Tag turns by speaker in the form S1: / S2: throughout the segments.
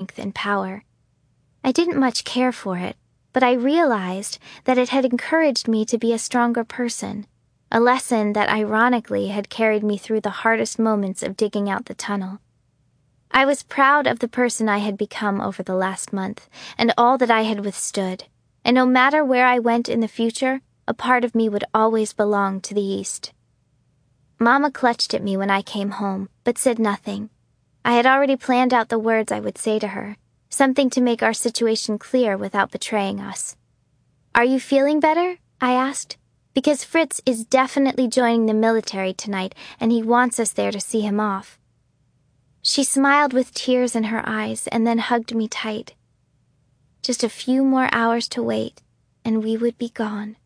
S1: strength and power. I didn't much care for it, but I realized that it had encouraged me to be a stronger person, a lesson that ironically had carried me through the hardest moments of digging out the tunnel. I was proud of the person I had become over the last month, and all that I had withstood, and no matter where I went in the future, a part of me would always belong to the East. Mama clutched at me when I came home, but said nothing. I had already planned out the words I would say to her, something to make our situation clear without betraying us. "Are you feeling better?" I asked, "because Fritz is definitely joining the military tonight, and he wants us there to see him off." She smiled with tears in her eyes and then hugged me tight. Just a few more hours to wait, and we would be gone.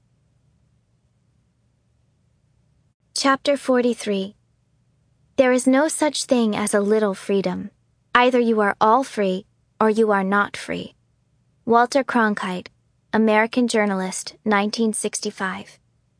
S1: Chapter 43. There is no such thing as a little freedom. Either you are all free, or you are not free. Walter Cronkite, American journalist, 1965.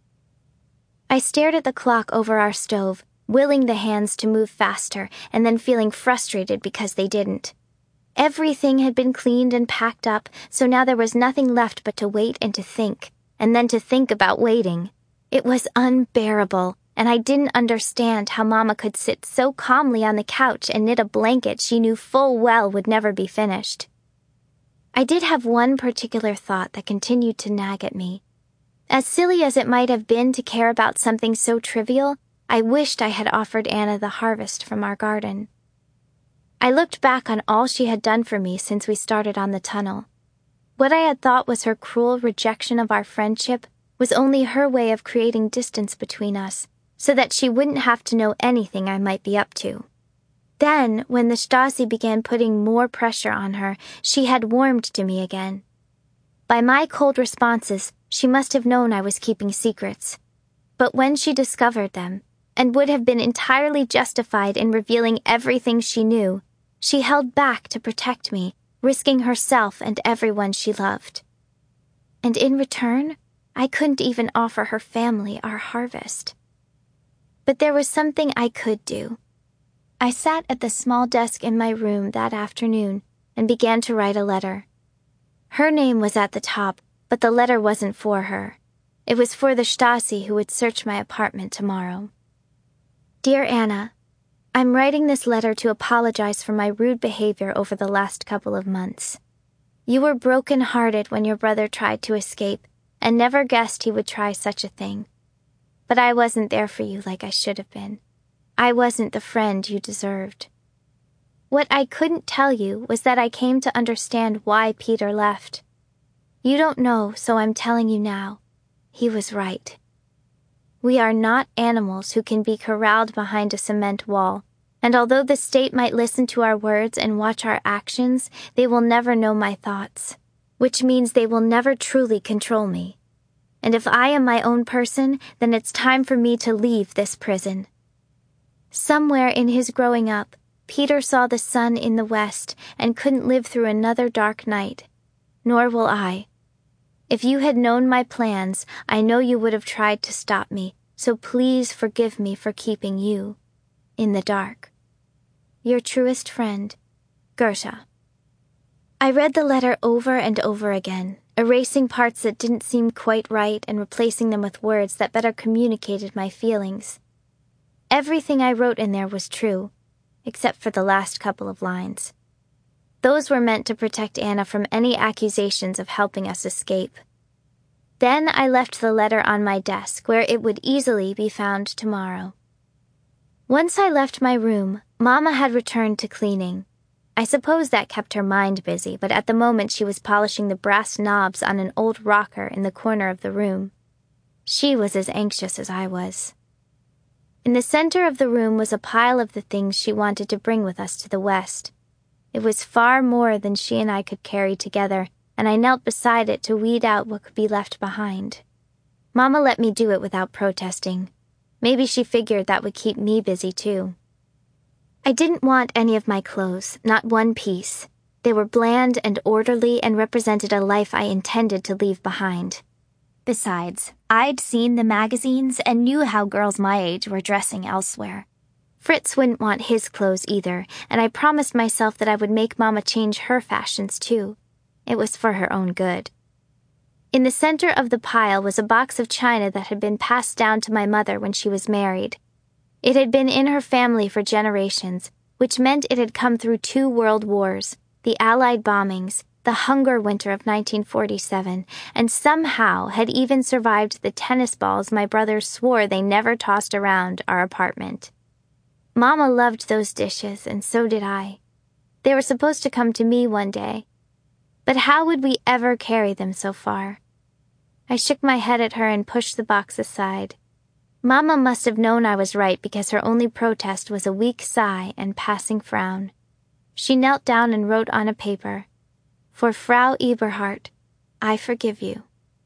S1: I stared at the clock over our stove, willing the hands to move faster and then feeling frustrated because they didn't. Everything had been cleaned and packed up, so now there was nothing left but to wait and to think, and then to think about waiting. It was unbearable, and I didn't understand how Mama could sit so calmly on the couch and knit a blanket she knew full well would never be finished. I did have one particular thought that continued to nag at me. As silly as it might have been to care about something so trivial, I wished I had offered Anna the harvest from our garden. I looked back on all she had done for me since we started on the tunnel. What I had thought was her cruel rejection of our friendship was only her way of creating distance between us, so that she wouldn't have to know anything I might be up to. Then, when the Stasi began putting more pressure on her, she had warmed to me again. By my cold responses, she must have known I was keeping secrets. But when she discovered them, and would have been entirely justified in revealing everything she knew, she held back to protect me, risking herself and everyone she loved. And in return, I couldn't even offer her family our harvest. But there was something I could do. I sat at the small desk in my room that afternoon and began to write a letter. Her name was at the top, but the letter wasn't for her. It was for the Stasi who would search my apartment tomorrow. Dear Anna, I'm writing this letter to apologize for my rude behavior over the last couple of months. You were broken-hearted when your brother tried to escape, and never guessed he would try such a thing. But I wasn't there for you like I should have been. I wasn't the friend you deserved. What I couldn't tell you was that I came to understand why Peter left. You don't know, so I'm telling you now. He was right. We are not animals who can be corralled behind a cement wall, and although the state might listen to our words and watch our actions, they will never know my thoughts, which means they will never truly control me. And if I am my own person, then it's time for me to leave this prison. Somewhere in his growing up, Peter saw the sun in the west and couldn't live through another dark night. Nor will I. If you had known my plans, I know you would have tried to stop me, so please forgive me for keeping you in the dark. Your truest friend, Gersha. I read the letter over and over again, erasing parts that didn't seem quite right and replacing them with words that better communicated my feelings. Everything I wrote in there was true, except for the last couple of lines. Those were meant to protect Anna from any accusations of helping us escape. Then I left the letter on my desk where it would easily be found tomorrow. Once I left my room, Mama had returned to cleaning. I suppose that kept her mind busy, but at the moment she was polishing the brass knobs on an old rocker in the corner of the room. She was as anxious as I was. In the center of the room was a pile of the things she wanted to bring with us to the West. It was far more than she and I could carry together, and I knelt beside it to weed out what could be left behind. Mama let me do it without protesting. Maybe she figured that would keep me busy too. I didn't want any of my clothes, not one piece. They were bland and orderly and represented a life I intended to leave behind. Besides, I'd seen the magazines and knew how girls my age were dressing elsewhere. Fritz wouldn't want his clothes either, and I promised myself that I would make Mama change her fashions too. It was for her own good. In the center of the pile was a box of china that had been passed down to my mother when she was married. It had been in her family for generations, which meant it had come through 2 world wars, the Allied bombings, the hunger winter of 1947, and somehow had even survived the tennis balls my brothers swore they never tossed around our apartment. Mama loved those dishes, and so did I. They were supposed to come to me one day. But how would we ever carry them so far? I shook my head at her and pushed the box aside. Mama must have known I was right because her only protest was a weak sigh and passing frown. She knelt down and wrote on a paper, "For Frau Eberhardt, I forgive you."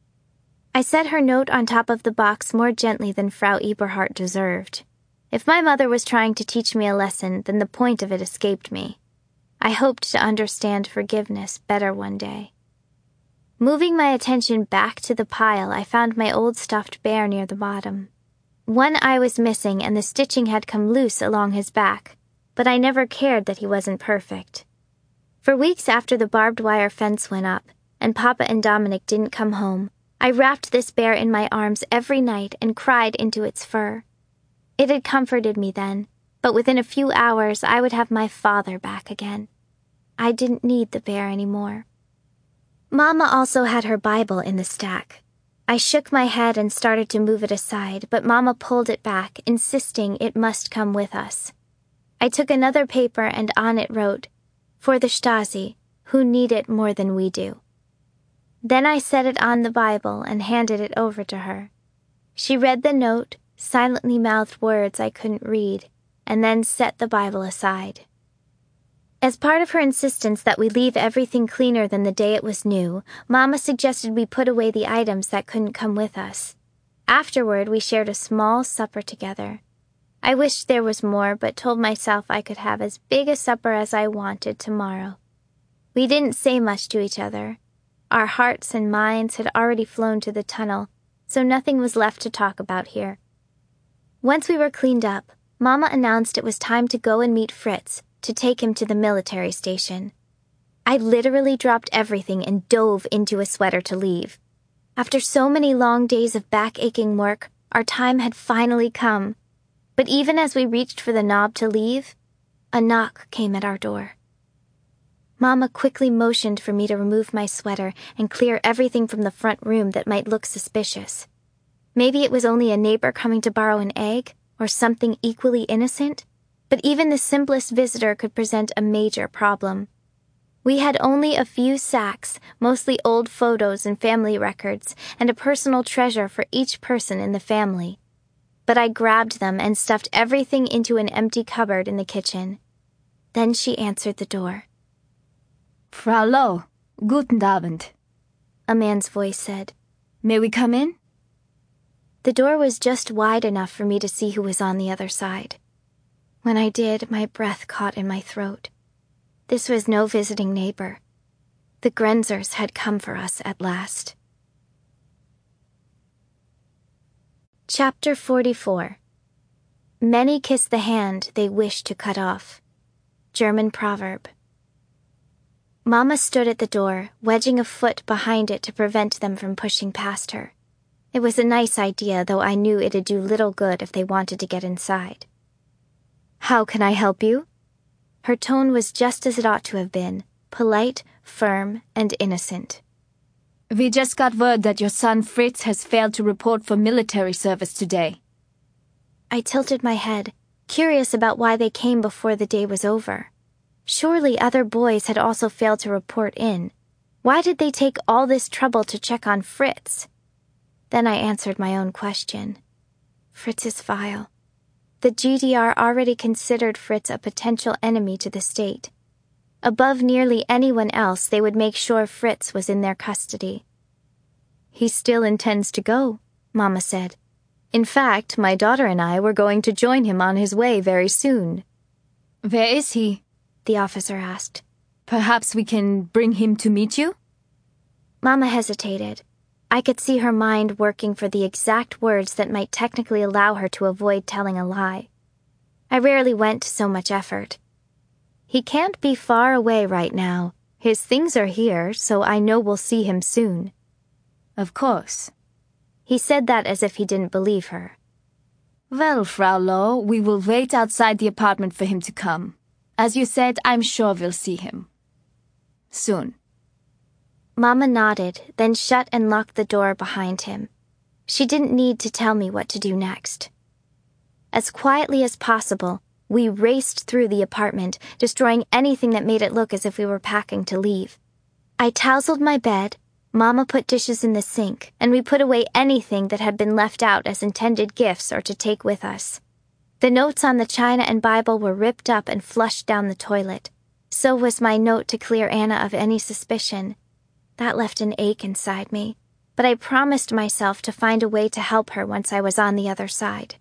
S1: I set her note on top of the box more gently than Frau Eberhardt deserved. If my mother was trying to teach me a lesson, then the point of it escaped me. I hoped to understand forgiveness better one day. Moving my attention back to the pile, I found my old stuffed bear near the bottom. One eye was missing and the stitching had come loose along his back, but I never cared that he wasn't perfect. For weeks after the barbed wire fence went up, and Papa and Dominic didn't come home, I wrapped this bear in my arms every night and cried into its fur. It had comforted me then, but within a few hours I would have my father back again. I didn't need the bear anymore. Mama also had her Bible in the stack. I shook my head and started to move it aside, but Mama pulled it back, insisting it must come with us. I took another paper and on it wrote, "For the Stasi, who need it more than we do." Then I set it on the Bible and handed it over to her. She read the note, silently mouthed words I couldn't read, and then set the Bible aside. As part of her insistence that we leave everything cleaner than the day it was new, Mama suggested we put away the items that couldn't come with us. Afterward, we shared a small supper together. I wished there was more, but told myself I could have as big a supper as I wanted tomorrow. We didn't say much to each other. Our hearts and minds had already flown to the tunnel, so nothing was left to talk about here. Once we were cleaned up, Mama announced it was time to go and meet Fritz, to take him to the military station. I literally dropped everything and dove into a sweater to leave. After so many long days of back-aching work, our time had finally come. But even as we reached for the knob to leave, a knock came at our door. Mama quickly motioned for me to remove my sweater and clear everything from the front room that might look suspicious. Maybe it was only a neighbor coming to borrow an egg, or something equally innocent? But even the simplest visitor could present a major problem. We had only a few sacks, mostly old photos and family records, and a personal treasure for each person in the family. But I grabbed them and stuffed everything into an empty cupboard in the kitchen. Then she answered the door.
S2: Frau Loh, guten Abend,
S1: a man's voice said.
S2: May we come in?
S1: The door was just wide enough for me to see who was on the other side. When I did, my breath caught in my throat. This was no visiting neighbor. The Grenzers had come for us at last. Chapter 44. Many kiss the hand they wish to cut off. German proverb. Mama stood at the door, wedging a foot behind it to prevent them from pushing past her. It was a nice idea, though I knew it'd do little good if they wanted to get inside. "How can I help you?" Her tone was just as it ought to have been, polite, firm, and innocent.
S2: We just got word that your son Fritz has failed to report for military service today.
S1: I tilted my head, curious about why they came before the day was over. Surely other boys had also failed to report in. Why did they take all this trouble to check on Fritz? Then I answered my own question. Fritz's file. The GDR already considered Fritz a potential enemy to the state. Above nearly anyone else, they would make sure Fritz was in their custody. "He still intends to go," Mama said. "In fact, my daughter and I were going to join him on his way very soon."
S2: Where is he?
S1: The officer asked.
S2: Perhaps we can bring him to meet you?
S1: Mama hesitated. I could see her mind working for the exact words that might technically allow her to avoid telling a lie. I rarely went to so much effort. He can't be far away right now. His things are here, so I know we'll see him soon.
S2: Of course.
S1: He said that as if he didn't believe her.
S2: Well, Frau Loh, we will wait outside the apartment for him to come. As you said, I'm sure we'll see him. Soon.
S1: Mama nodded, then shut and locked the door behind him. She didn't need to tell me what to do next. As quietly as possible, we raced through the apartment, destroying anything that made it look as if we were packing to leave. I tousled my bed, Mama put dishes in the sink, and we put away anything that had been left out as intended gifts or to take with us. The notes on the china and Bible were ripped up and flushed down the toilet. So was my note to clear Anna of any suspicion. That left an ache inside me, but I promised myself to find a way to help her once I was on the other side.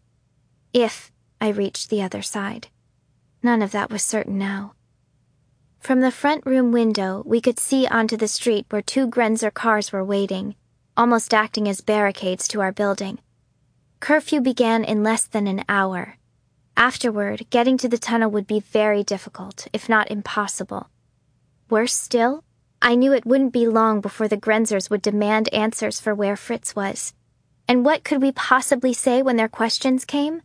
S1: If I reached the other side. None of that was certain now. From the front room window, we could see onto the street where 2 Grenzer cars were waiting, almost acting as barricades to our building. Curfew began in less than an hour. Afterward, getting to the tunnel would be very difficult, if not impossible. Worse still, I knew it wouldn't be long before the Grenzers would demand answers for where Fritz was. And what could we possibly say when their questions came?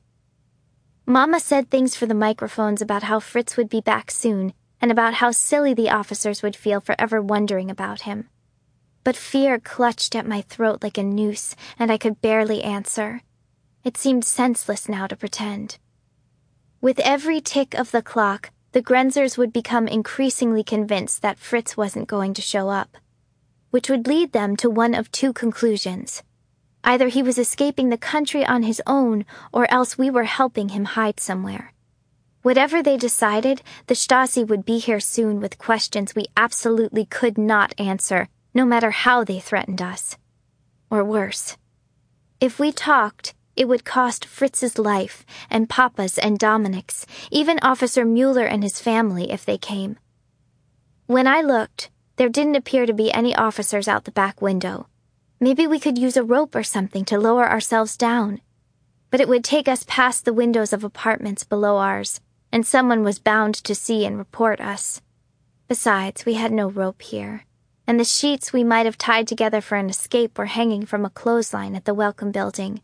S1: Mama said things for the microphones about how Fritz would be back soon, and about how silly the officers would feel for ever wondering about him. But fear clutched at my throat like a noose, and I could barely answer. It seemed senseless now to pretend. With every tick of the clock, the Grenzers would become increasingly convinced that Fritz wasn't going to show up, which would lead them to one of 2 conclusions. Either he was escaping the country on his own, or else we were helping him hide somewhere. Whatever they decided, the Stasi would be here soon with questions we absolutely could not answer, no matter how they threatened us. Or worse. If we talked, it would cost Fritz's life, and Papa's and Dominik's, even Officer Mueller and his family if they came. When I looked, there didn't appear to be any officers out the back window. Maybe we could use a rope or something to lower ourselves down. But it would take us past the windows of apartments below ours, and someone was bound to see and report us. Besides, we had no rope here, and the sheets we might have tied together for an escape were hanging from a clothesline at the Welcome Building.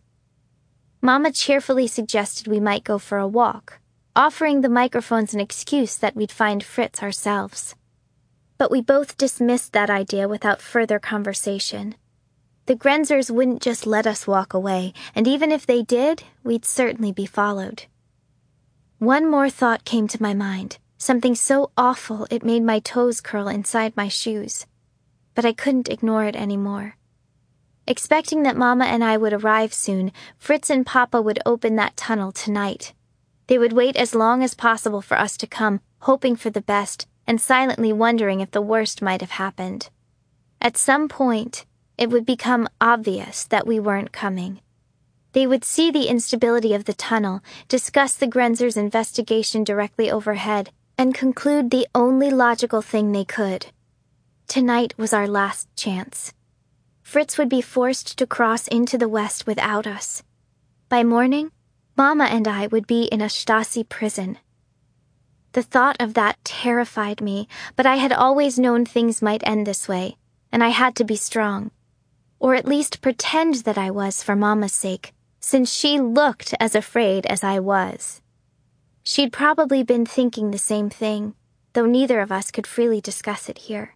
S1: Mama cheerfully suggested we might go for a walk, offering the microphones an excuse that we'd find Fritz ourselves. But we both dismissed that idea without further conversation. The Grenzers wouldn't just let us walk away, and even if they did, we'd certainly be followed. One more thought came to my mind, something so awful it made my toes curl inside my shoes. But I couldn't ignore it anymore. Expecting that Mama and I would arrive soon, Fritz and Papa would open that tunnel tonight. They would wait as long as possible for us to come, hoping for the best, and silently wondering if the worst might have happened. At some point, it would become obvious that we weren't coming. They would see the instability of the tunnel, discuss the Grenzers' investigation directly overhead, and conclude the only logical thing they could. Tonight was our last chance. Fritz would be forced to cross into the West without us. By morning, Mama and I would be in a Stasi prison. The thought of that terrified me, but I had always known things might end this way, and I had to be strong. Or at least pretend that I was for Mama's sake, since she looked as afraid as I was. She'd probably been thinking the same thing, though neither of us could freely discuss it here.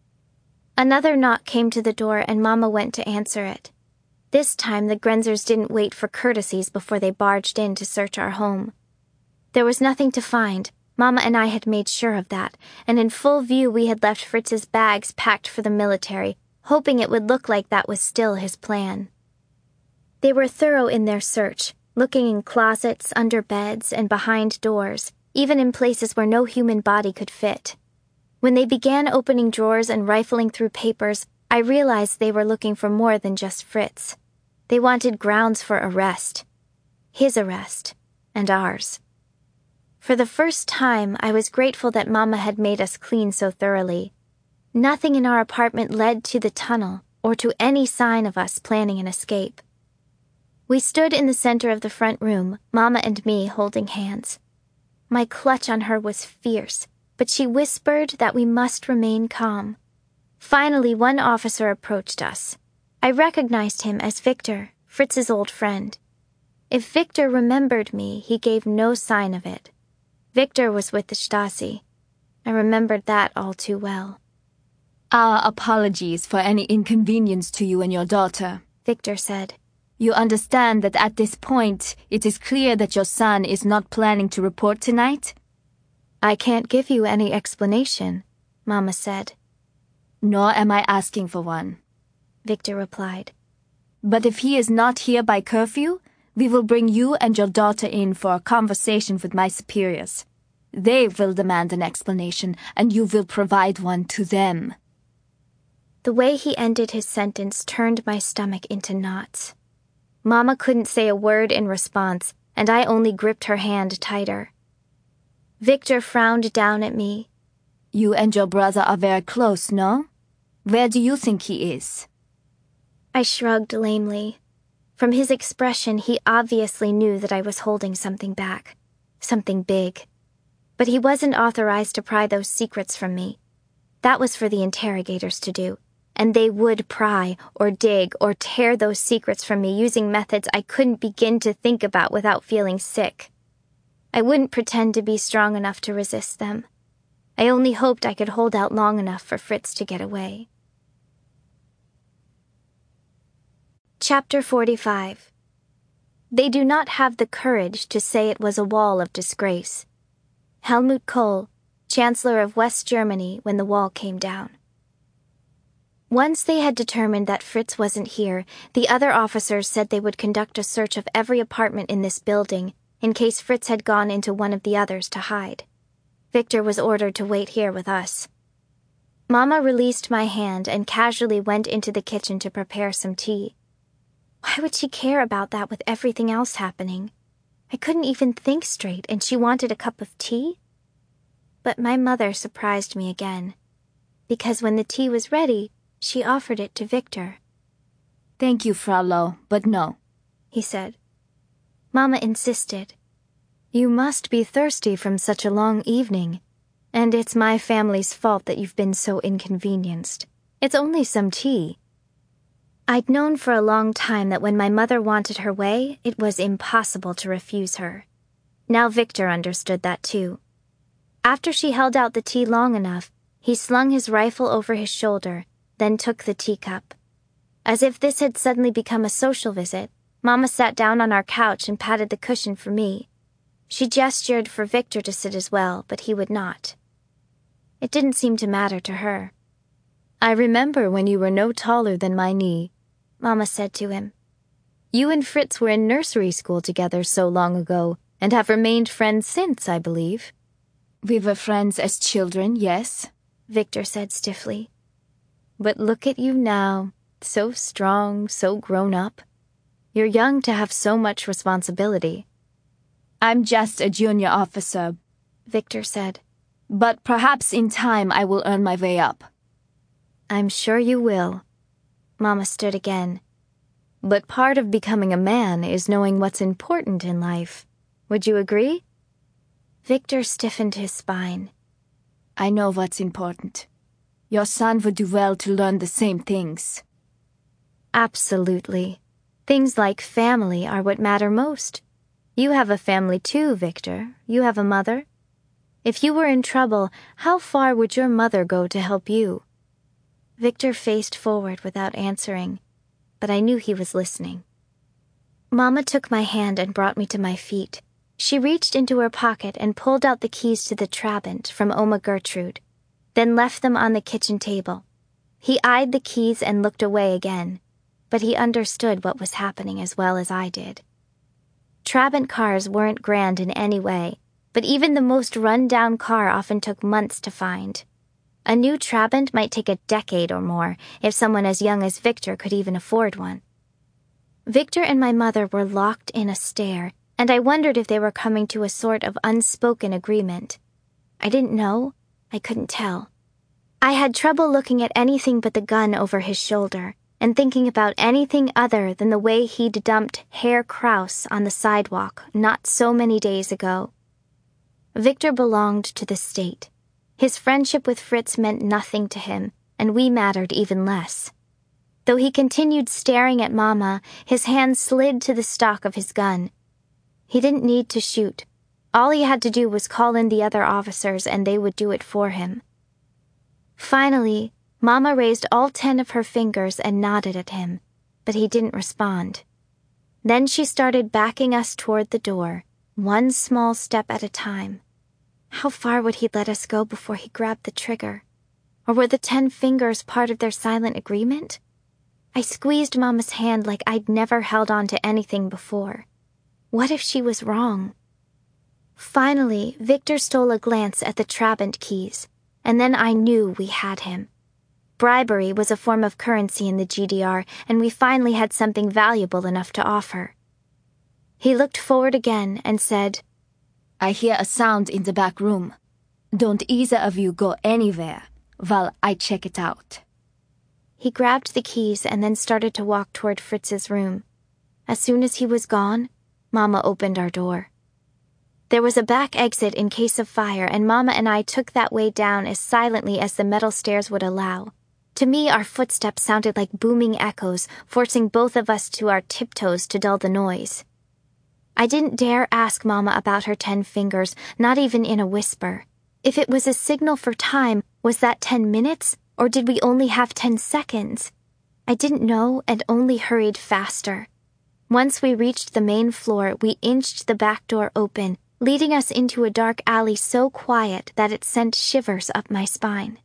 S1: Another knock came to the door and Mama went to answer it. This time the Grenzers didn't wait for courtesies before they barged in to search our home. There was nothing to find. Mama and I had made sure of that, and in full view we had left Fritz's bags packed for the military, hoping it would look like that was still his plan. They were thorough in their search, looking in closets, under beds, and behind doors, even in places where no human body could fit. When they began opening drawers and rifling through papers, I realized they were looking for more than just Fritz. They wanted grounds for arrest. His arrest, and ours. For the first time, I was grateful that Mama had made us clean so thoroughly. Nothing in our apartment led to the tunnel, or to any sign of us planning an escape. We stood in the center of the front room, Mama and me holding hands. My clutch on her was fierce, but she whispered that we must remain calm. Finally, one officer approached us. I recognized him as Victor, Fritz's old friend. If Victor remembered me, he gave no sign of it. Victor was with the Stasi. I remembered that all too well.
S2: Our apologies for any inconvenience to you and your daughter,
S1: Victor said.
S2: You understand that at this point, it is clear that your son is not planning to report tonight?
S1: I can't give you any explanation, Mama said.
S2: Nor am I asking for one,
S1: Victor replied.
S2: But if he is not here by curfew, we will bring you and your daughter in for a conversation with my superiors. They will demand an explanation, and you will provide one to them.
S1: The way he ended his sentence turned my stomach into knots. Mama couldn't say a word in response, and I only gripped her hand tighter. Victor frowned down at me.
S2: You and your brother are very close, no? Where do you think he is?
S1: I shrugged lamely. From his expression, he obviously knew that I was holding something back. Something big. But he wasn't authorized to pry those secrets from me. That was for the interrogators to do, and they would pry or dig or tear those secrets from me using methods I couldn't begin to think about without feeling sick. I wouldn't pretend to be strong enough to resist them. I only hoped I could hold out long enough for Fritz to get away. Chapter 45. They do not have the courage to say it was a wall of disgrace. Helmut Kohl, Chancellor of West Germany when the wall came down. Once they had determined that Fritz wasn't here, the other officers said they would conduct a search of every apartment in this building in case Fritz had gone into one of the others to hide. Victor was ordered to wait here with us. Mama released my hand and casually went into the kitchen to prepare some tea. Why would she care about that with everything else happening? I couldn't even think straight, and she wanted a cup of tea? But my mother surprised me again, because when the tea was ready, she offered it to Victor.
S2: Thank you, Frau Loh, but no,
S1: he said. Mama insisted. You must be thirsty from such a long evening, and it's my family's fault that you've been so inconvenienced. It's only some tea. I'd known for a long time that when my mother wanted her way, it was impossible to refuse her. Now Victor understood that too. After she held out the tea long enough, he slung his rifle over his shoulder, then took the teacup. As if this had suddenly become a social visit, Mama sat down on our couch and patted the cushion for me. She gestured for Victor to sit as well, but he would not. It didn't seem to matter to her. I remember when you were no taller than my knee, Mama said to him. You and Fritz were in nursery school together so long ago, and have remained friends since, I believe.
S2: We were friends as children, yes,
S1: Victor said stiffly. But look at you now, so strong, so grown up. You're young to have so much responsibility.
S2: I'm just a junior officer,
S1: Victor said.
S2: But perhaps in time I will earn my way up.
S1: I'm sure you will. Mama stood again. But part of becoming a man is knowing what's important in life. Would you agree? Victor stiffened his spine.
S2: I know what's important. Your son would do well to learn the same things.
S1: Absolutely. Things like family are what matter most. You have a family too, Victor. You have a mother. If you were in trouble, how far would your mother go to help you? Victor faced forward without answering, but I knew he was listening. Mama took my hand and brought me to my feet. She reached into her pocket and pulled out the keys to the Trabant from Oma Gertrude, then left them on the kitchen table. He eyed the keys and looked away again, but he understood what was happening as well as I did. Trabant cars weren't grand in any way, but even the most run-down car often took months to find. A new Trabant might take a decade or more if someone as young as Victor could even afford one. Victor and my mother were locked in a stare, and I wondered if they were coming to a sort of unspoken agreement. I didn't know. I couldn't tell. I had trouble looking at anything but the gun over his shoulder and thinking about anything other than the way he'd dumped Herr Kraus on the sidewalk not so many days ago. Victor belonged to the state. His friendship with Fritz meant nothing to him, and we mattered even less. Though he continued staring at Mama, his hand slid to the stock of his gun. He didn't need to shoot. All he had to do was call in the other officers and they would do it for him. Finally, Mama raised all 10 of her fingers and nodded at him, but he didn't respond. Then she started backing us toward the door, one small step at a time. How far would he let us go before he grabbed the trigger? Or were the 10 fingers part of their silent agreement? I squeezed Mama's hand like I'd never held on to anything before. What if she was wrong? Finally, Victor stole a glance at the Trabant keys, and then I knew we had him. Bribery was a form of currency in the GDR, and we finally had something valuable enough to offer. He looked forward again and said,
S2: I hear a sound in the back room. Don't either of you go anywhere while I check it out.
S1: He grabbed the keys and then started to walk toward Fritz's room. As soon as he was gone, Mama opened our door. There was a back exit in case of fire, and Mama and I took that way down as silently as the metal stairs would allow. To me, our footsteps sounded like booming echoes, forcing both of us to our tiptoes to dull the noise. I didn't dare ask Mama about her 10 fingers, not even in a whisper. If it was a signal for time, was that 10 minutes? Or did we only have 10 seconds? I didn't know and only hurried faster. Once we reached the main floor, we inched the back door open, leading us into a dark alley so quiet that it sent shivers up my spine.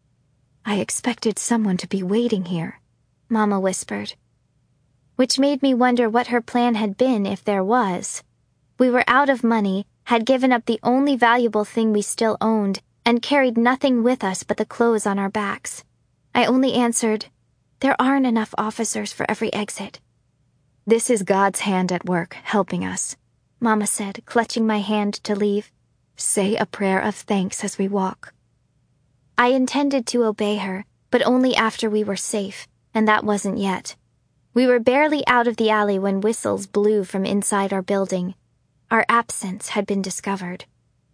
S1: I expected someone to be waiting here, Mama whispered. Which made me wonder what her plan had been if there was. We were out of money, had given up the only valuable thing we still owned, and carried nothing with us but the clothes on our backs. I only answered, there aren't enough officers for every exit. This is God's hand at work, helping us, Mama said, clutching my hand to leave. Say a prayer of thanks as we walk. I intended to obey her, but only after we were safe, and that wasn't yet. We were barely out of the alley when whistles blew from inside our building. Our absence had been discovered.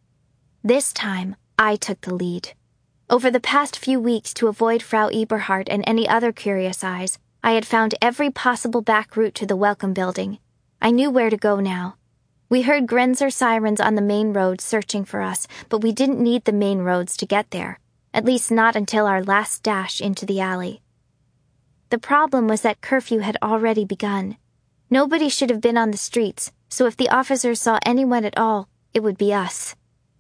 S1: This time, I took the lead. Over the past few weeks, to avoid Frau Eberhardt and any other curious eyes, I had found every possible back route to the Welcome Building. I knew where to go now. We heard Grenzer sirens on the main road searching for us, but we didn't need the main roads to get there, at least not until our last dash into the alley. The problem was that curfew had already begun. Nobody should have been on the streets, so if the officers saw anyone at all, it would be us.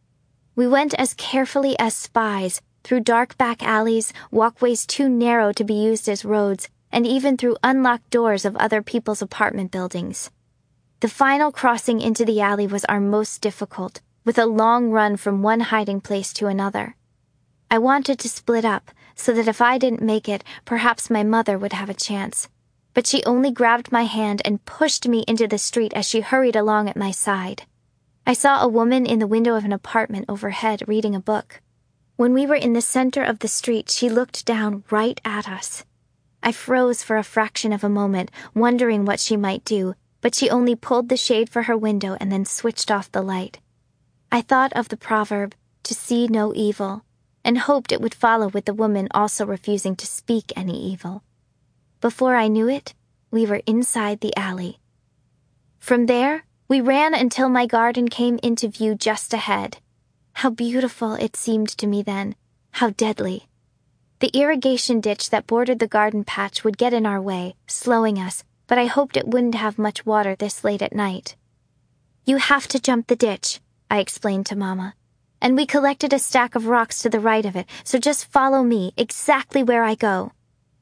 S1: We went as carefully as spies, through dark back alleys, walkways too narrow to be used as roads, and even through unlocked doors of other people's apartment buildings. The final crossing into the alley was our most difficult, with a long run from one hiding place to another. I wanted to split up, so that if I didn't make it, perhaps my mother would have a chance. But she only grabbed my hand and pushed me into the street as she hurried along at my side. I saw a woman in the window of an apartment overhead reading a book. When we were in the center of the street, she looked down right at us. I froze for a fraction of a moment, wondering what she might do, but she only pulled the shade for her window and then switched off the light. I thought of the proverb, to see no evil, and hoped it would follow with the woman also refusing to speak any evil. Before I knew it, we were inside the alley. From there, we ran until my garden came into view just ahead. How beautiful it seemed to me then, how deadly. The irrigation ditch that bordered the garden patch would get in our way, slowing us, but I hoped it wouldn't have much water this late at night. You have to jump the ditch, I explained to Mama. And we collected a stack of rocks to the right of it, so just follow me exactly where I go.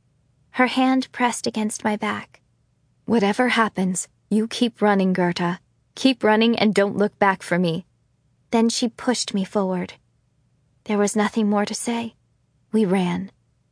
S1: Her hand pressed against my back. Whatever happens, you keep running, Gerta. Keep running and don't look back for me. Then she pushed me forward. There was nothing more to say. We ran.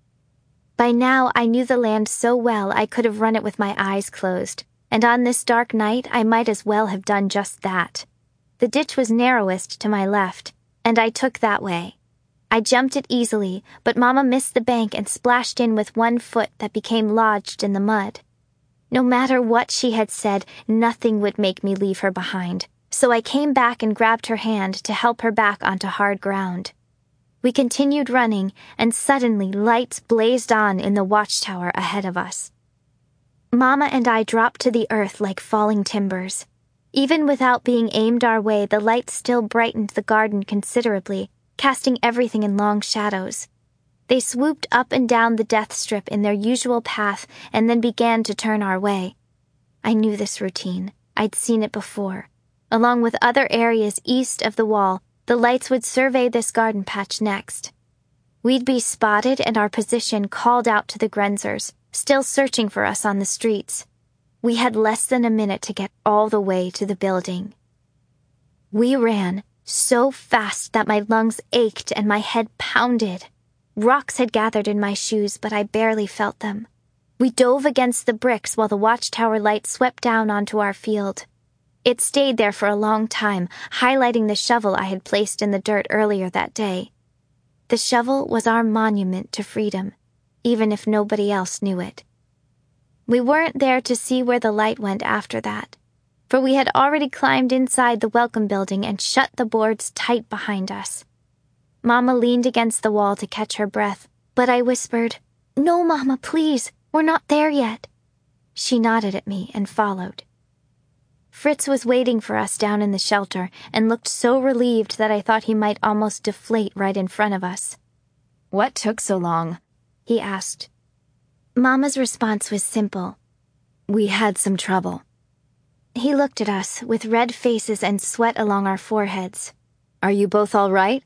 S1: By now, I knew the land so well I could have run it with my eyes closed, and on this dark night, I might as well have done just that. The ditch was narrowest to my left, and I took that way. I jumped it easily, but Mama missed the bank and splashed in with one foot that became lodged in the mud. No matter what she had said, nothing would make me leave her behind, so I came back and grabbed her hand to help her back onto hard ground. We continued running, and suddenly lights blazed on in the watchtower ahead of us. Mama and I dropped to the earth like falling timbers. Even without being aimed our way, the lights still brightened the garden considerably, casting everything in long shadows. They swooped up and down the death strip in their usual path and then began to turn our way. I knew this routine. I'd seen it before. Along with other areas east of the wall, the lights would survey this garden patch next. We'd be spotted and our position called out to the Grenzers, still searching for us on the streets. We had less than a minute to get all the way to the building. We ran so fast that my lungs ached and my head pounded. Rocks had gathered in my shoes, but I barely felt them. We dove against the bricks while the watchtower light swept down onto our field. It stayed there for a long time, highlighting the shovel I had placed in the dirt earlier that day. The shovel was our monument to freedom, even if nobody else knew it. We weren't there to see where the light went after that, for we had already climbed inside the welcome building and shut the boards tight behind us. Mama leaned against the wall to catch her breath, but I whispered, "No, Mama, please, we're not there yet." She nodded at me and followed. Fritz was waiting for us down in the shelter and looked so relieved that I thought he might almost deflate right in front of us.
S2: "What took so long?"
S1: he asked. Mama's response was simple.
S2: "We had some trouble."
S1: He looked at us with red faces and sweat along our foreheads.
S2: "Are you both all right?"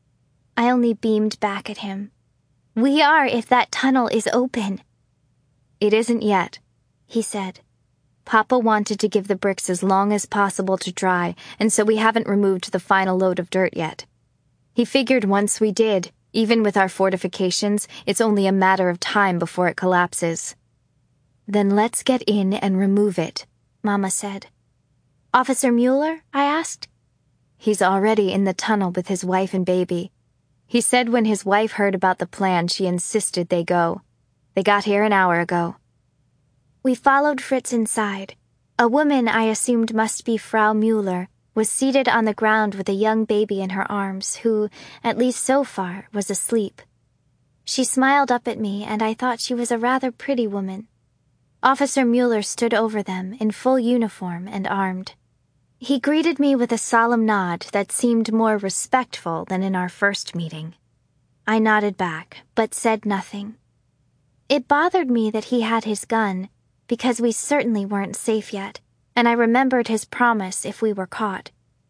S1: I only beamed back at him. "We are if that tunnel is open."
S2: "It isn't yet,"
S1: he said.
S2: "Papa wanted to give the bricks as long as possible to dry, and so we haven't removed the final load of dirt yet. He figured once we did, even with our fortifications, it's only a matter of time before it collapses." "Then let's get in and remove it," Mama said.
S1: "Officer Mueller?" I asked.
S2: "He's already in the tunnel with his wife and baby. He said when his wife heard about the plan, she insisted they go. They got here an hour ago."
S1: We followed Fritz inside. A woman I assumed must be Frau Mueller was seated on the ground with a young baby in her arms who, at least so far, was asleep. She smiled up at me, and I thought she was a rather pretty woman. Officer Mueller stood over them in full uniform and armed. He greeted me with a solemn nod that seemed more respectful than in our first meeting. I nodded back, but said nothing. It bothered me that he had his gun, because we certainly weren't safe yet, and I remembered his promise if we were caught.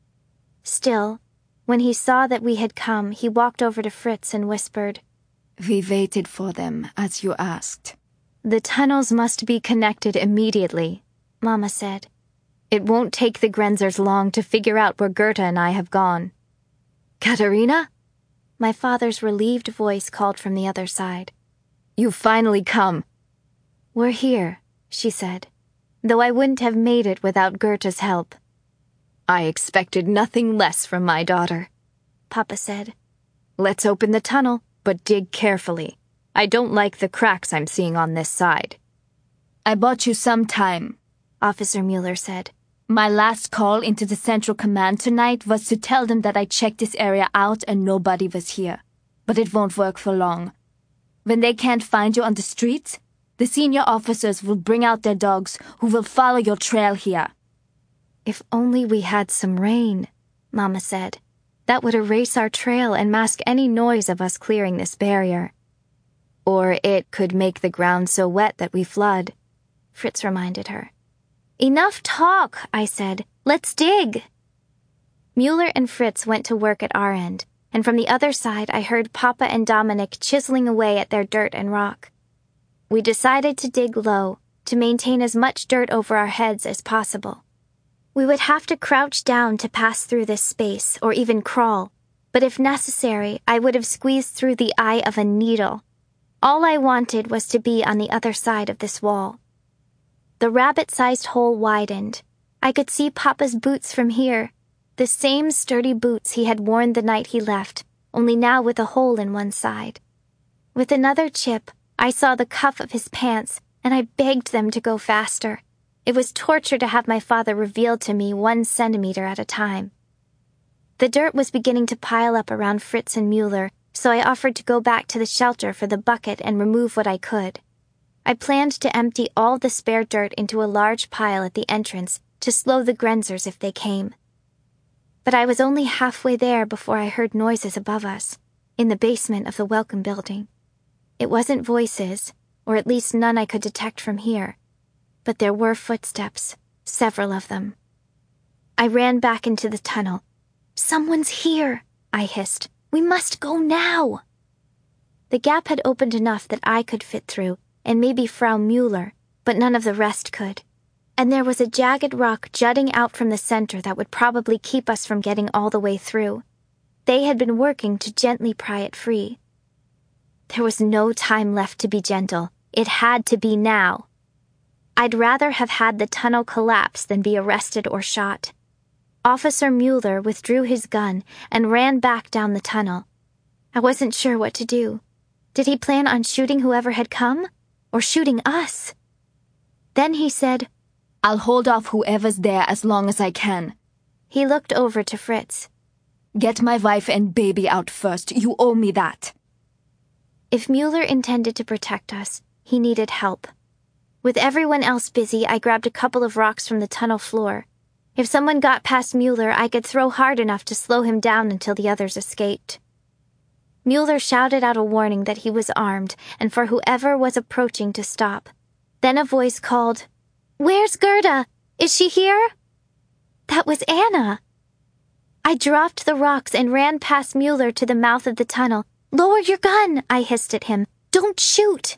S1: Still, when he saw that we had come, he walked over to Fritz and whispered,
S2: "We waited for them, as you asked."
S1: "The tunnels must be connected immediately," Mama said.
S2: "It won't take the Grenzers long to figure out where Goethe and I have gone." "Katharina?"
S1: My father's relieved voice called from the other side.
S2: "You've finally come."
S1: "We're here," she said, "though I wouldn't have made it without Goethe's help."
S2: "I expected nothing less from my daughter,"
S1: Papa said.
S2: "Let's open the tunnel, but dig carefully. I don't like the cracks I'm seeing on this side." "I bought you some time,"
S1: Officer Mueller said.
S2: "My last call into the Central Command tonight was to tell them that I checked this area out and nobody was here. But it won't work for long. When they can't find you on the streets, the senior officers will bring out their dogs who will follow your trail here."
S1: "If only we had some rain," Mama said. "That would erase our trail and mask any noise of us clearing this barrier."
S2: "Or it could make the ground so wet that we flood,"
S1: Fritz reminded her. "Enough talk," I said. "Let's dig." Mueller and Fritz went to work at our end, and from the other side I heard Papa and Dominic chiseling away at their dirt and rock. We decided to dig low, to maintain as much dirt over our heads as possible. We would have to crouch down to pass through this space, or even crawl, but if necessary, I would have squeezed through the eye of a needle. All I wanted was to be on the other side of this wall. The rabbit-sized hole widened. I could see Papa's boots from here, the same sturdy boots he had worn the night he left, only now with a hole in one side. With another chip, I saw the cuff of his pants, and I begged them to go faster. It was torture to have my father revealed to me 1 centimeter at a time. The dirt was beginning to pile up around Fritz and Mueller, so I offered to go back to the shelter for the bucket and remove what I could. I planned to empty all the spare dirt into a large pile at the entrance to slow the Grenzers if they came. But I was only halfway there before I heard noises above us, in the basement of the Welcome Building. It wasn't voices, or at least none I could detect from here, but there were footsteps, several of them. I ran back into the tunnel. "Someone's here," I hissed. "We must go now." The gap had opened enough that I could fit through, and maybe Frau Mueller, but none of the rest could. And there was a jagged rock jutting out from the center that would probably keep us from getting all the way through. They had been working to gently pry it free. There was no time left to be gentle. It had to be now. I'd rather have had the tunnel collapse than be arrested or shot. Officer Mueller withdrew his gun and ran back down the tunnel. I wasn't sure what to do. Did he plan on shooting whoever had come? Or shooting us? Then he said,
S2: "I'll hold off whoever's there as long as I can."
S1: He looked over to Fritz.
S2: "Get my wife and baby out first. You owe me that."
S1: If Mueller intended to protect us, he needed help. With everyone else busy, I grabbed a couple of rocks from the tunnel floor. If someone got past Mueller, I could throw hard enough to slow him down until the others escaped. Mueller shouted out a warning that he was armed and for whoever was approaching to stop. Then a voice called, "Where's Gerda? Is she here?" That was Anna. I dropped the rocks and ran past Mueller to the mouth of the tunnel. "Lower your gun," I hissed at him. "Don't shoot."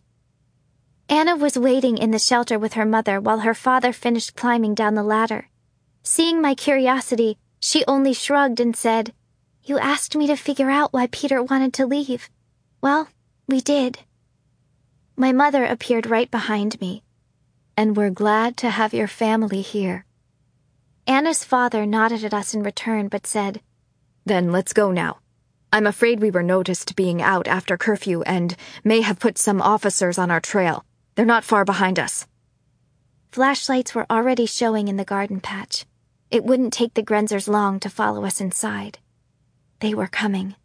S1: Anna was waiting in the shelter with her mother while her father finished climbing down the ladder. Seeing my curiosity, she only shrugged and said, "You asked me to figure out why Peter wanted to leave. Well, we did." My mother appeared right behind me.
S2: "And we're glad to have your family here."
S1: Anna's father nodded at us in return but said,
S3: "Then let's go now. I'm afraid we were noticed being out after curfew and may have put some officers on our trail. They're not far behind us."
S1: Flashlights were already showing in the garden patch. It wouldn't take the Grenzers long to follow us inside. They were coming.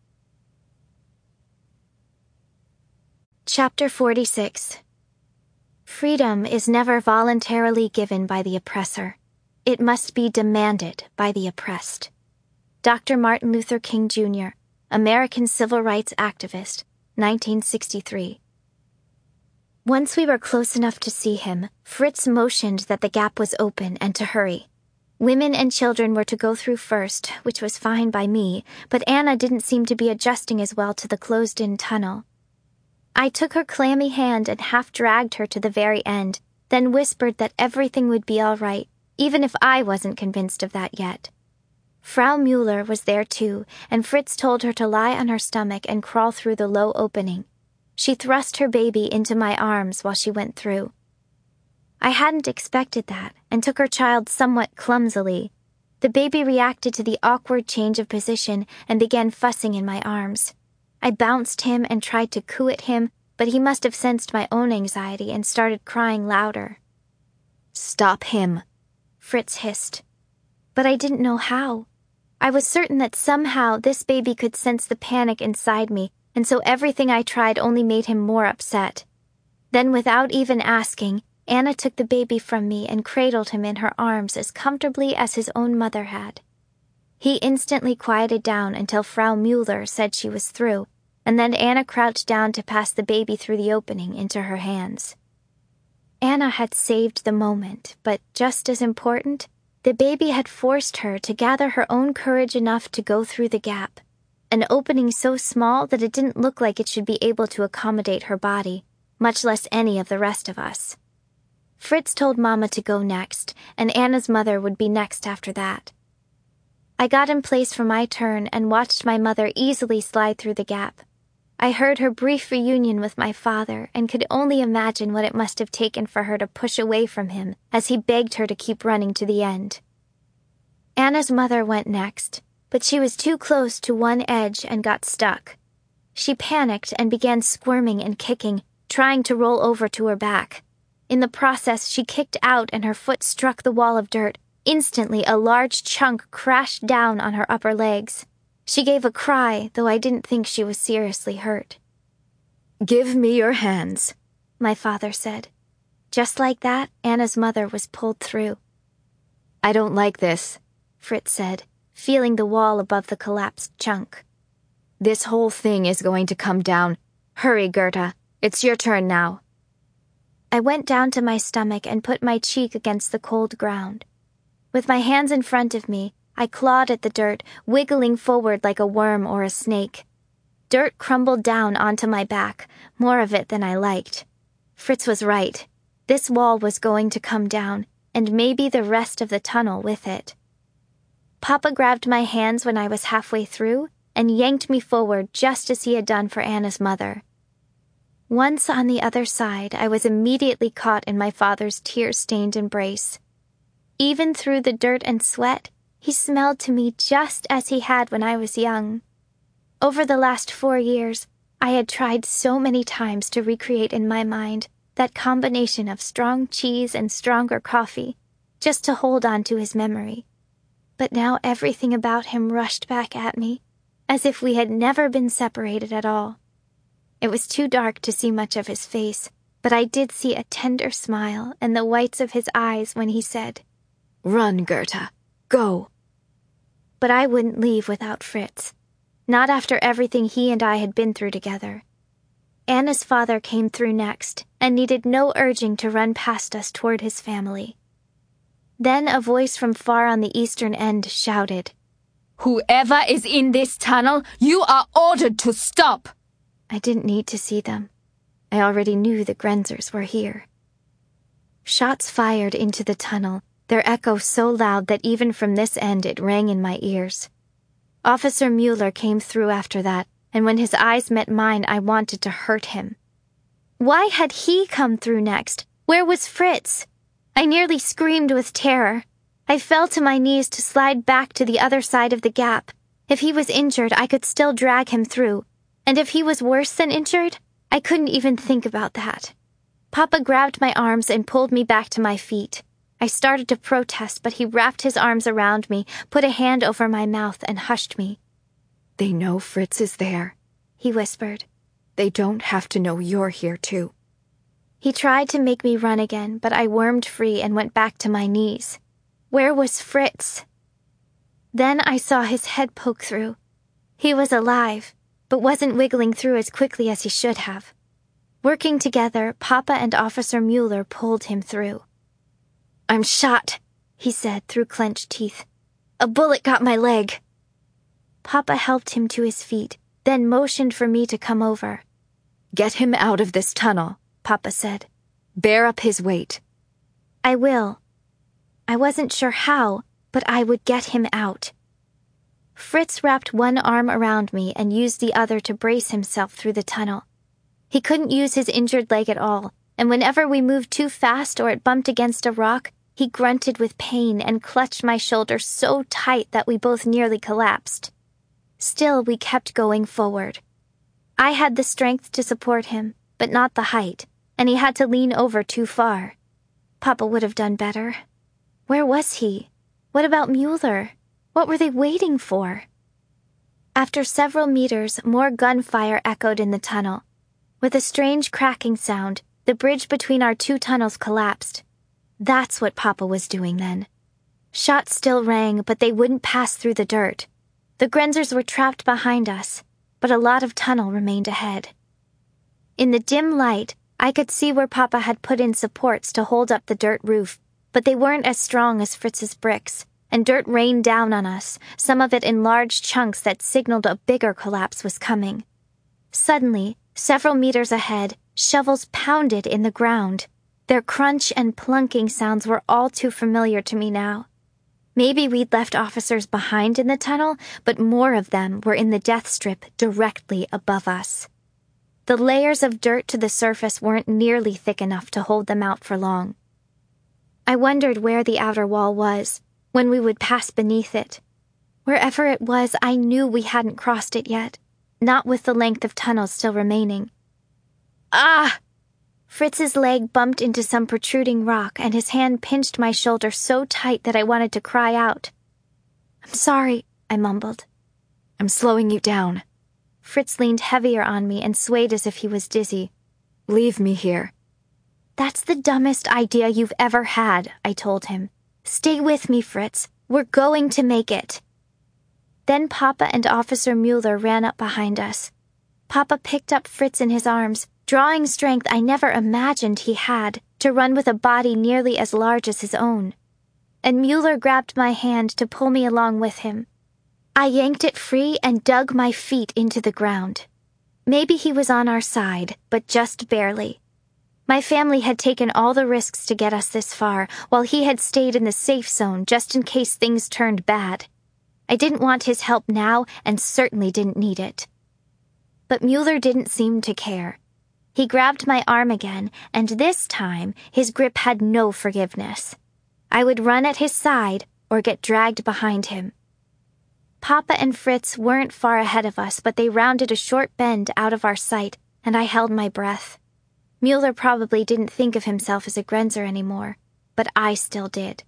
S1: Chapter 46. Freedom is never voluntarily given by the oppressor. It must be demanded by the oppressed. Dr. Martin Luther King, Jr., American civil rights activist, 1963. Once we were close enough to see him, Fritz motioned that the gap was open and to hurry. Women and children were to go through first, which was fine by me, but Anna didn't seem to be adjusting as well to the closed-in tunnel. I took her clammy hand and half-dragged her to the very end, then whispered that everything would be all right, even if I wasn't convinced of that yet. Frau Mueller was there too, and Fritz told her to lie on her stomach and crawl through the low opening. She thrust her baby into my arms while she went through. I hadn't expected that, and took her child somewhat clumsily. The baby reacted to the awkward change of position and began fussing in my arms. I bounced him and tried to coo at him, but he must have sensed my own anxiety and started crying louder.
S3: "Stop him,"
S1: Fritz hissed. But I didn't know how. I was certain that somehow this baby could sense the panic inside me, and so everything I tried only made him more upset. Then, without even asking, Anna took the baby from me and cradled him in her arms as comfortably as his own mother had. He instantly quieted down until Frau Mueller said she was through, and then Anna crouched down to pass the baby through the opening into her hands. Anna had saved the moment, but just as important, the baby had forced her to gather her own courage enough to go through the gap, an opening so small that it didn't look like it should be able to accommodate her body, much less any of the rest of us. Fritz told Mama to go next, and Anna's mother would be next after that. I got in place for my turn and watched my mother easily slide through the gap. I heard her brief reunion with my father and could only imagine what it must have taken for her to push away from him as he begged her to keep running to the end. Anna's mother went next, but she was too close to one edge and got stuck. She panicked and began squirming and kicking, trying to roll over to her back. In the process, she kicked out and her foot struck the wall of dirt. Instantly, a large chunk crashed down on her upper legs. She gave a cry, though I didn't think she was seriously hurt.
S3: "Give me your hands,"
S1: my father said. Just like that, Anna's mother was pulled through.
S3: "I don't like this,"
S1: Fritz said, feeling the wall above the collapsed chunk.
S3: "This whole thing is going to come down. Hurry, Gerda. It's your turn now."
S1: I went down to my stomach and put my cheek against the cold ground. With my hands in front of me, I clawed at the dirt, wiggling forward like a worm or a snake. Dirt crumbled down onto my back, more of it than I liked. Fritz was right. This wall was going to come down, and maybe the rest of the tunnel with it. Papa grabbed my hands when I was halfway through and yanked me forward just as he had done for Anna's mother. Once on the other side, I was immediately caught in my father's tear-stained embrace. Even through the dirt and sweat, he smelled to me just as he had when I was young. Over the last 4 years, I had tried so many times to recreate in my mind that combination of strong cheese and stronger coffee, just to hold on to his memory. But now everything about him rushed back at me, as if we had never been separated at all. It was too dark to see much of his face, but I did see a tender smile and the whites of his eyes when he said,
S3: "Run, Gerda. Go."
S1: But I wouldn't leave without Fritz. Not after everything he and I had been through together. Anna's father came through next and needed no urging to run past us toward his family. Then a voice from far on the eastern end shouted,
S2: "Whoever is in this tunnel, you are ordered to stop!"
S1: I didn't need to see them. I already knew the Grenzers were here. Shots fired into the tunnel, their echo so loud that even from this end it rang in my ears. Officer Mueller came through after that, and when his eyes met mine, I wanted to hurt him. Why had he come through next? Where was Fritz? I nearly screamed with terror. I fell to my knees to slide back to the other side of the gap. If he was injured, I could still drag him through. And if he was worse than injured, I couldn't even think about that. Papa grabbed my arms and pulled me back to my feet. I started to protest, but he wrapped his arms around me, put a hand over my mouth, and hushed me.
S3: "They know Fritz is there,"
S1: he whispered.
S3: "They don't have to know you're here, too."
S1: He tried to make me run again, but I wormed free and went back to my knees. Where was Fritz? Then I saw his head poke through. He was alive, but wasn't wiggling through as quickly as he should have. Working together, Papa and Officer Mueller pulled him through. "I'm shot," he said through clenched teeth. "A bullet got my leg." Papa helped him to his feet, then motioned for me to come over.
S3: "Get him out of this tunnel,"
S1: Papa said.
S3: "Bear up his weight."
S1: "I will." I wasn't sure how, but I would get him out. Fritz wrapped one arm around me and used the other to brace himself through the tunnel. He couldn't use his injured leg at all, and whenever we moved too fast or it bumped against a rock, he grunted with pain and clutched my shoulder so tight that we both nearly collapsed. Still, we kept going forward. I had the strength to support him, but not the height, and he had to lean over too far. Papa would have done better. Where was he? What about Mueller? What were they waiting for? After several meters, more gunfire echoed in the tunnel. With a strange cracking sound, the bridge between our 2 tunnels collapsed. That's what Papa was doing then. Shots still rang, but they wouldn't pass through the dirt. The Grenzers were trapped behind us, but a lot of tunnel remained ahead. In the dim light, I could see where Papa had put in supports to hold up the dirt roof, but they weren't as strong as Fritz's bricks, and dirt rained down on us, some of it in large chunks that signaled a bigger collapse was coming. Suddenly, several meters ahead, shovels pounded in the ground. Their crunch and plunking sounds were all too familiar to me now. Maybe we'd left officers behind in the tunnel, but more of them were in the death strip directly above us. The layers of dirt to the surface weren't nearly thick enough to hold them out for long. I wondered where the outer wall was, when we would pass beneath it. Wherever it was, I knew we hadn't crossed it yet, not with the length of tunnels still remaining. "Ah!" Fritz's leg bumped into some protruding rock, and his hand pinched my shoulder so tight that I wanted to cry out. "I'm sorry," I mumbled.
S3: "I'm slowing you down."
S1: Fritz leaned heavier on me and swayed as if he was dizzy.
S3: "Leave me here."
S1: "That's the dumbest idea you've ever had," I told him. "Stay with me, Fritz. We're going to make it." Then Papa and Officer Mueller ran up behind us. Papa picked up Fritz in his arms, drawing strength I never imagined he had to run with a body nearly as large as his own. And Mueller grabbed my hand to pull me along with him. I yanked it free and dug my feet into the ground. Maybe he was on our side, but just barely. My family had taken all the risks to get us this far, while he had stayed in the safe zone just in case things turned bad. I didn't want his help now and certainly didn't need it. But Mueller didn't seem to care. He grabbed my arm again, and this time his grip had no forgiveness. I would run at his side or get dragged behind him. Papa and Fritz weren't far ahead of us, but they rounded a short bend out of our sight, and I held my breath. Mueller probably didn't think of himself as a Grenzer anymore, but I still did.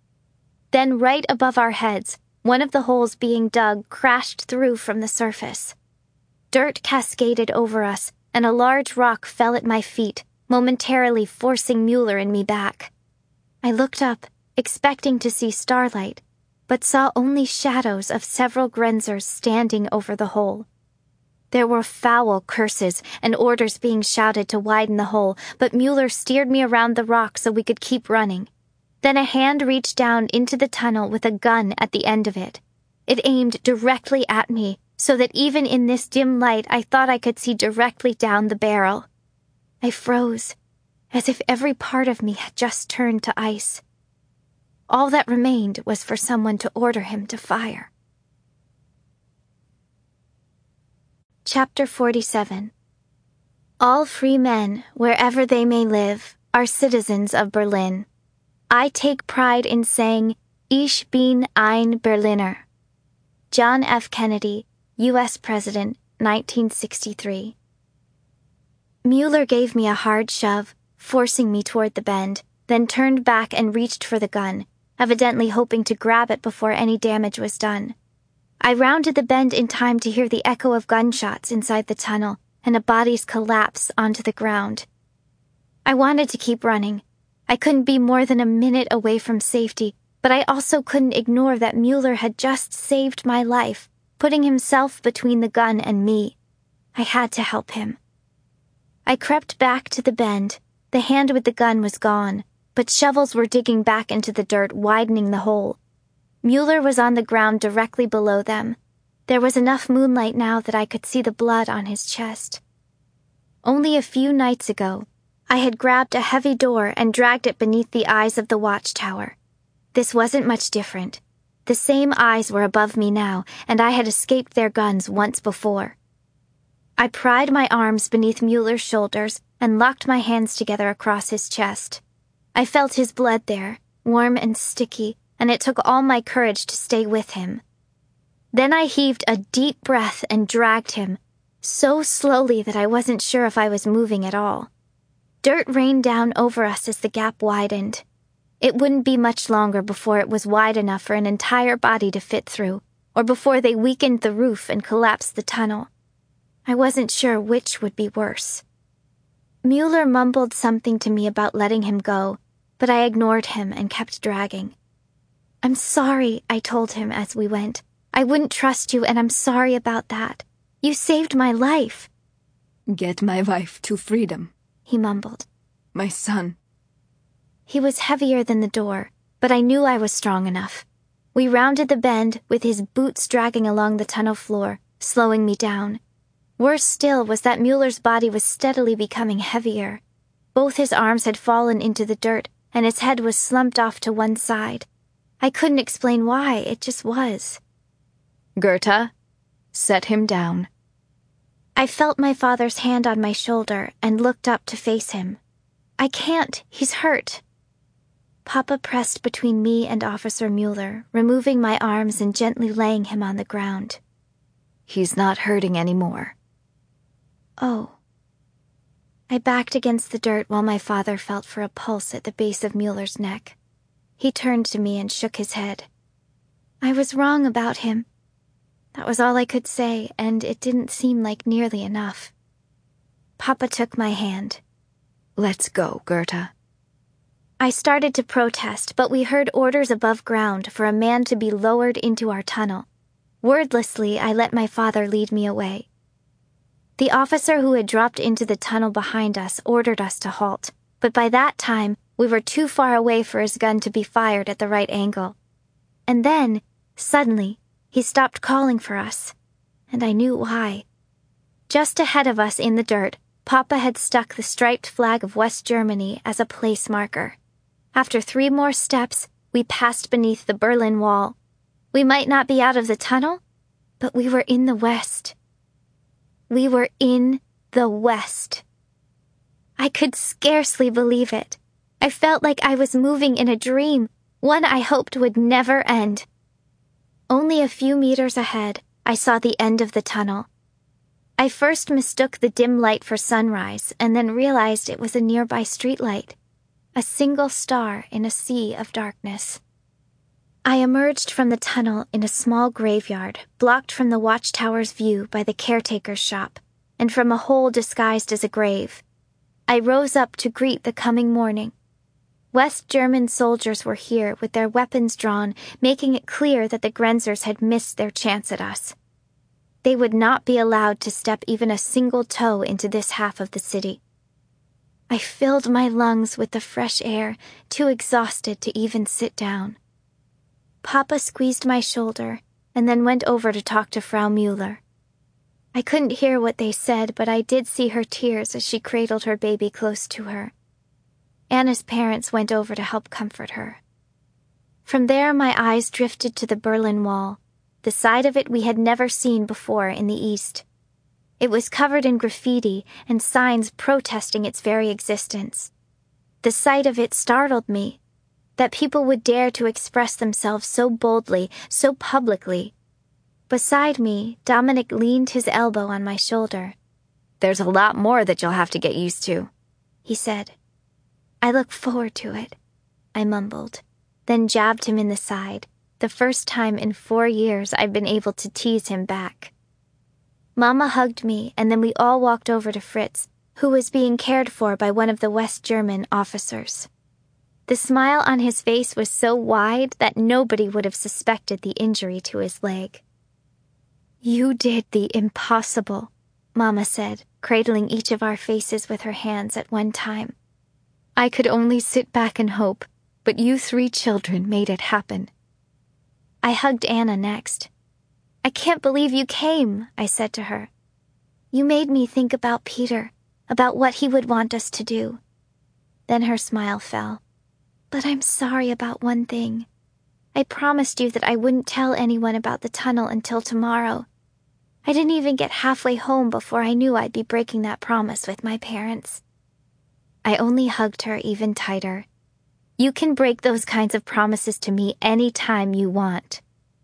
S1: Then right above our heads, one of the holes being dug crashed through from the surface. Dirt cascaded over us, and a large rock fell at my feet, momentarily forcing Mueller and me back. I looked up, expecting to see starlight, but saw only shadows of several Grenzers standing over the hole. There were foul curses and orders being shouted to widen the hole, but Mueller steered me around the rock so we could keep running. Then a hand reached down into the tunnel with a gun at the end of it. It aimed directly at me, so that even in this dim light I thought I could see directly down the barrel. I froze, as if every part of me had just turned to ice. All that remained was for someone to order him to fire. Chapter 47. All free men, wherever they may live, are citizens of Berlin. I take pride in saying, Ich bin ein Berliner. John F. Kennedy, U.S. President, 1963. Mueller gave me a hard shove, forcing me toward the bend, then turned back and reached for the gun, evidently hoping to grab it before any damage was done. I rounded the bend in time to hear the echo of gunshots inside the tunnel and a body's collapse onto the ground. I wanted to keep running. I couldn't be more than a minute away from safety, but I also couldn't ignore that Mueller had just saved my life, putting himself between the gun and me. I had to help him. I crept back to the bend. The hand with the gun was gone, but shovels were digging back into the dirt, widening the hole. Mueller was on the ground directly below them. There was enough moonlight now that I could see the blood on his chest. Only a few nights ago, I had grabbed a heavy door and dragged it beneath the eyes of the watchtower. This wasn't much different. The same eyes were above me now, and I had escaped their guns once before. I pried my arms beneath Mueller's shoulders and locked my hands together across his chest. I felt his blood there, warm and sticky, and it took all my courage to stay with him. Then I heaved a deep breath and dragged him, so slowly that I wasn't sure if I was moving at all. Dirt rained down over us as the gap widened. It wouldn't be much longer before it was wide enough for an entire body to fit through, or before they weakened the roof and collapsed the tunnel. I wasn't sure which would be worse. Mueller mumbled something to me about letting him go, but I ignored him and kept dragging. "I'm sorry," I told him as we went. "I wouldn't trust you, and I'm sorry about that. You saved my life."
S3: "Get my wife to freedom,"
S1: he mumbled.
S3: "My son."
S1: He was heavier than the door, but I knew I was strong enough. We rounded the bend, with his boots dragging along the tunnel floor, slowing me down. Worse still was that Mueller's body was steadily becoming heavier. Both his arms had fallen into the dirt, and his head was slumped off to one side. I couldn't explain why, it just was.
S3: "Goethe, set him down."
S1: I felt my father's hand on my shoulder and looked up to face him. "I can't, he's hurt." Papa pressed between me and Officer Mueller, removing my arms and gently laying him on the ground.
S3: "He's not hurting anymore."
S1: Oh. I backed against the dirt while my father felt for a pulse at the base of Mueller's neck. He turned to me and shook his head. I was wrong about him. That was all I could say, and it didn't seem like nearly enough. Papa took my hand.
S3: Let's go, Gerta.
S1: I started to protest, but we heard orders above ground for a man to be lowered into our tunnel. Wordlessly, I let my father lead me away. The officer who had dropped into the tunnel behind us ordered us to halt, but by that time, we were too far away for his gun to be fired at the right angle. And then, suddenly, he stopped calling for us, and I knew why. Just ahead of us in the dirt, Papa had stuck the striped flag of West Germany as a place marker. After 3 more steps, we passed beneath the Berlin Wall. We might not be out of the tunnel, but we were in the West. We were in the West. I could scarcely believe it. I felt like I was moving in a dream, one I hoped would never end. Only a few meters ahead, I saw the end of the tunnel. I first mistook the dim light for sunrise and then realized it was a nearby streetlight, a single star in a sea of darkness. I emerged from the tunnel in a small graveyard, blocked from the watchtower's view by the caretaker's shop, and from a hole disguised as a grave. I rose up to greet the coming morning. West German soldiers were here with their weapons drawn, making it clear that the Grenzers had missed their chance at us. They would not be allowed to step even a single toe into this half of the city. I filled my lungs with the fresh air, too exhausted to even sit down. Papa squeezed my shoulder and then went over to talk to Frau Mueller. I couldn't hear what they said, but I did see her tears as she cradled her baby close to her. Anna's parents went over to help comfort her. From there, my eyes drifted to the Berlin Wall, the side of it we had never seen before in the East. It was covered in graffiti and signs protesting its very existence. The sight of it startled me, that people would dare to express themselves so boldly, so publicly. Beside me, Dominic leaned his elbow on my shoulder.
S3: There's a lot more that you'll have to get used to,
S1: he said. I look forward to it, I mumbled, then jabbed him in the side, the first time in 4 years I'd been able to tease him back. Mama hugged me, and then we all walked over to Fritz, who was being cared for by one of the West German officers. The smile on his face was so wide that nobody would have suspected the injury to his leg. You did the impossible, Mama said, cradling each of our faces with her hands at one time. I could only sit back and hope, but you 3 children made it happen. I hugged Anna next. I can't believe you came, I said to her. You made me think about Peter, about what he would want us to do. Then her smile fell. But I'm sorry about one thing. I promised you that I wouldn't tell anyone about the tunnel until tomorrow. I didn't even get halfway home before I knew I'd be breaking that promise with my parents. I only hugged her even tighter. You can break those kinds of promises to me any time you want.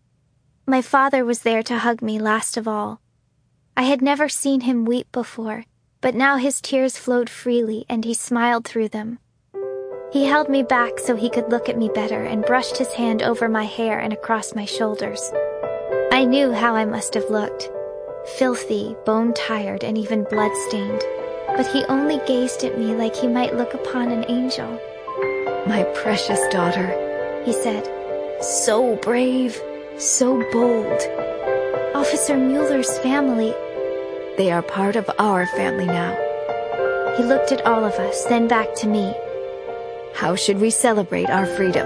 S1: My father was there to hug me last of all. I had never seen him weep before, but now his tears flowed freely and he smiled through them. He held me back so he could look at me better and brushed his hand over my hair and across my shoulders. I knew how I must have looked. Filthy, bone-tired, and even blood-stained. But he only gazed at me like he might look upon an angel.
S3: My precious daughter, he said. So brave, so bold.
S1: Officer Mueller's family.
S3: They are part of our family now.
S1: He looked at all of us, then back to me.
S3: How should we celebrate our freedom?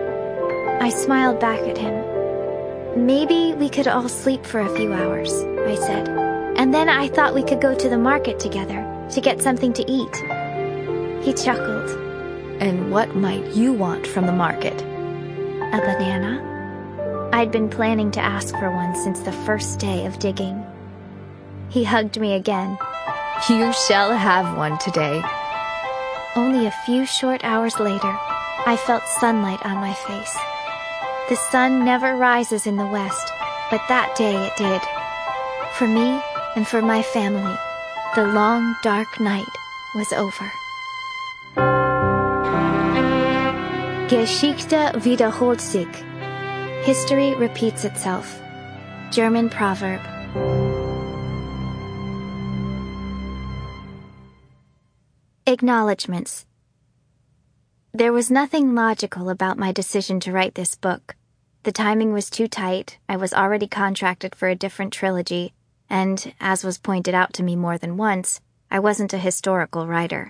S1: I smiled back at him. Maybe we could all sleep for a few hours, I said. And then I thought we could go to the market together to get something to eat. He chuckled.
S3: And what might you want from the market?
S1: A banana? I'd been planning to ask for one since the first day of digging. He hugged me again.
S3: You shall have one today.
S1: Only a few short hours later, I felt sunlight on my face. The sun never rises in the west, but that day it did. For me and for my family, the long, dark night was over. Geschichte wiederholt sich. History repeats itself. German proverb. Acknowledgements. There was nothing logical about my decision to write this book. The timing was too tight, I was already contracted for a different trilogy, and, as was pointed out to me more than once, I wasn't a historical writer.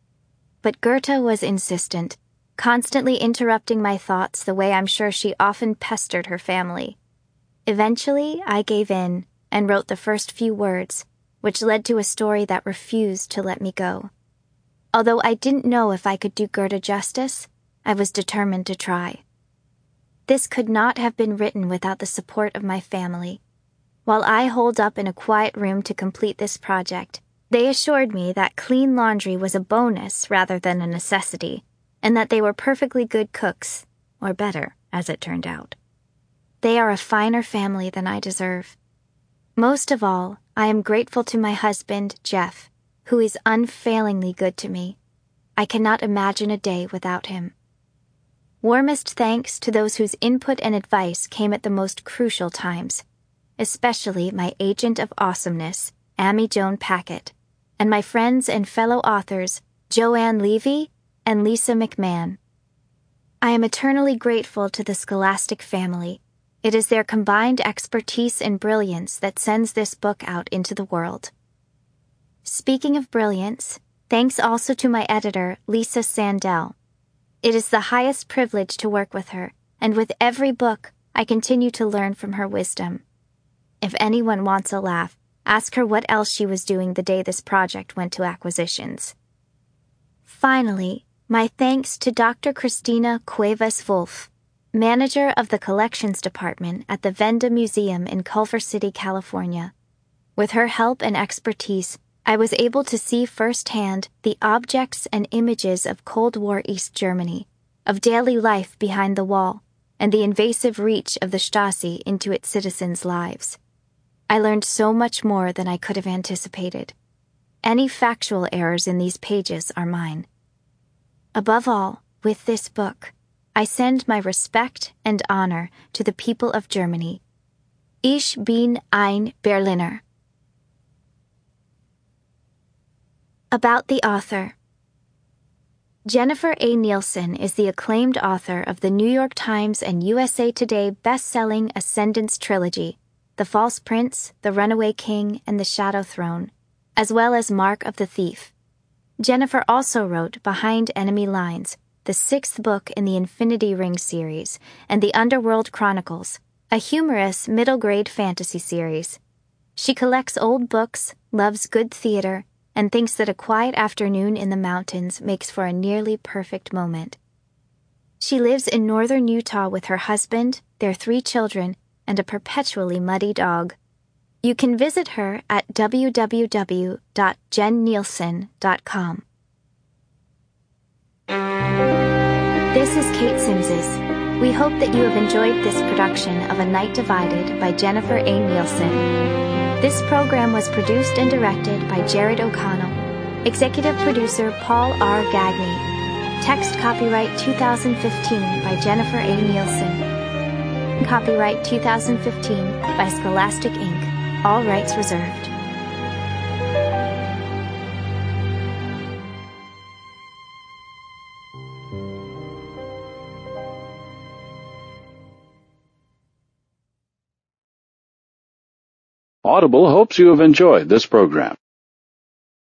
S1: But Goethe was insistent, constantly interrupting my thoughts the way I'm sure she often pestered her family. Eventually, I gave in and wrote the first few words, which led to a story that refused to let me go. Although I didn't know if I could do Goethe justice, I was determined to try. This could not have been written without the support of my family. While I holed up in a quiet room to complete this project, they assured me that clean laundry was a bonus rather than a necessity, and that they were perfectly good cooks, or better, as it turned out. They are a finer family than I deserve. Most of all, I am grateful to my husband, Jeff, who is unfailingly good to me. I cannot imagine a day without him. Warmest thanks to those whose input and advice came at the most crucial times, especially my agent of awesomeness, Amy Joan Packett, and my friends and fellow authors, Joanne Levy and Lisa McMahon. I am eternally grateful to the Scholastic family. It is their combined expertise and brilliance that sends this book out into the world. Speaking of brilliance, thanks also to my editor, Lisa Sandell. It is the highest privilege to work with her, and with every book, I continue to learn from her wisdom. If anyone wants a laugh, ask her what else she was doing the day this project went to acquisitions. Finally, my thanks to Dr. Christina Cuevas-Wolf, manager of the collections department at the Venda Museum in Culver City, California. With her help and expertise, I was able to see firsthand the objects and images of Cold War East Germany, of daily life behind the wall, and the invasive reach of the Stasi into its citizens' lives. I learned so much more than I could have anticipated. Any factual errors in these pages are mine. Above all, with this book, I send my respect and honor to the people of Germany. Ich bin ein Berliner. About the author. Jennifer A. Nielsen is the acclaimed author of the New York Times and USA Today best-selling Ascendance trilogy, The False Prince, The Runaway King, and The Shadow Throne, as well as Mark of the Thief. Jennifer also wrote Behind Enemy Lines, the 6th book in the Infinity Ring series, and The Underworld Chronicles, a humorous middle-grade fantasy series. She collects old books, loves good theater, and thinks that a quiet afternoon in the mountains makes for a nearly perfect moment. She lives in northern Utah with her husband, their 3 children, and a perpetually muddy dog. You can visit her at www.jennielsen.com. This is Kate Simses. We hope that you have enjoyed this production of A Night Divided by Jennifer A. Nielsen. This program was produced and directed by Jared O'Connell. Executive producer Paul R. Gagney. Text copyright 2015 by Jennifer A. Nielsen. Copyright 2015 by Scholastic Inc. All rights reserved.
S4: Audible hopes you have enjoyed this program.